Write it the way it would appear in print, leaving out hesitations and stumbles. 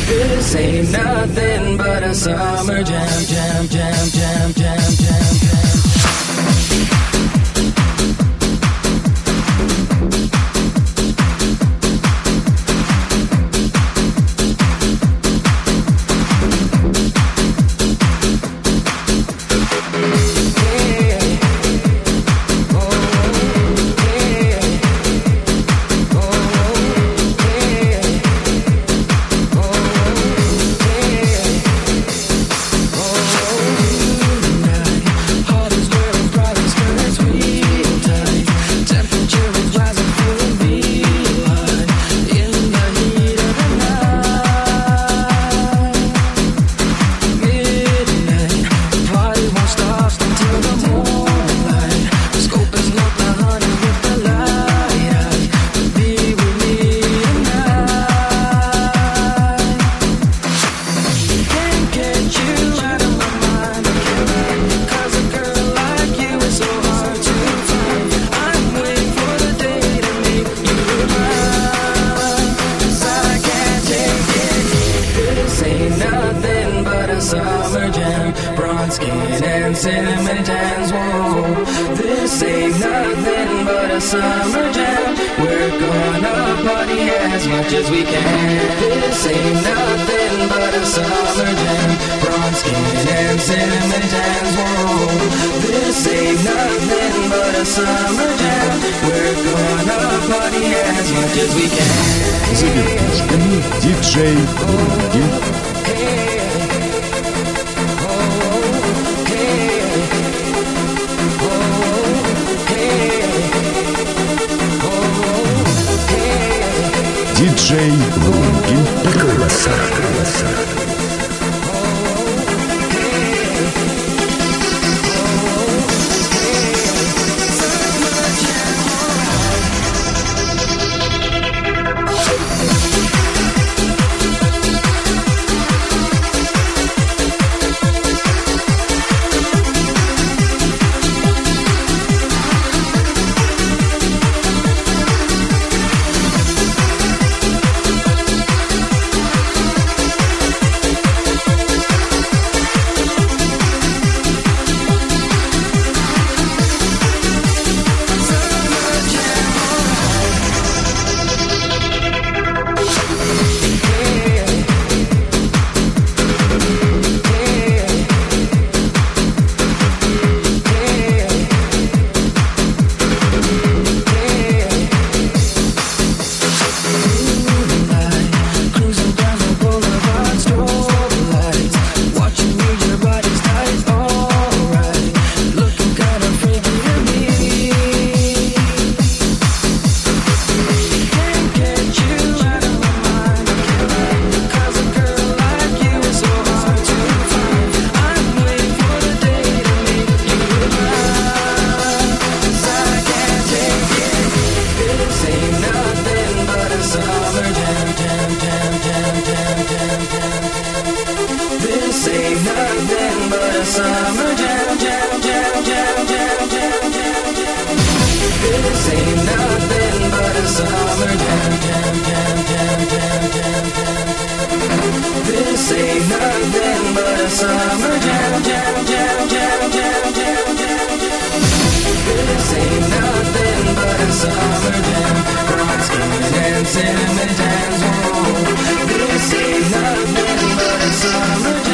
This ain't nothing but a summer jam, jam, jam, jam, jam, jam, jam. Summer jam, bronze skin and cinnamon tans. Whoa, this ain't nothing but a summer jam. We're gonna party as much as we can. This ain't nothing but a summer jam, bronze skin and cinnamon tans. Whoa, this ain't nothing but a summer jam. We're gonna party as much as we can. За вертушками диджей Руди. Диджей Лунгин. Колоса. This ain't nothing but a summer jam, jam, jam, jam, jam, jam, jam, jam. This ain't nothing but a summer jam, jam, jam, jam, jam, jam, jam. This ain't nothing but a summer jam, jam, jam, jam, jam, jam, jam, jam. This ain't nothing but a summer jam. Bronze skin and cinnamon tans. Whoa. This ain't nothing but a summer jam.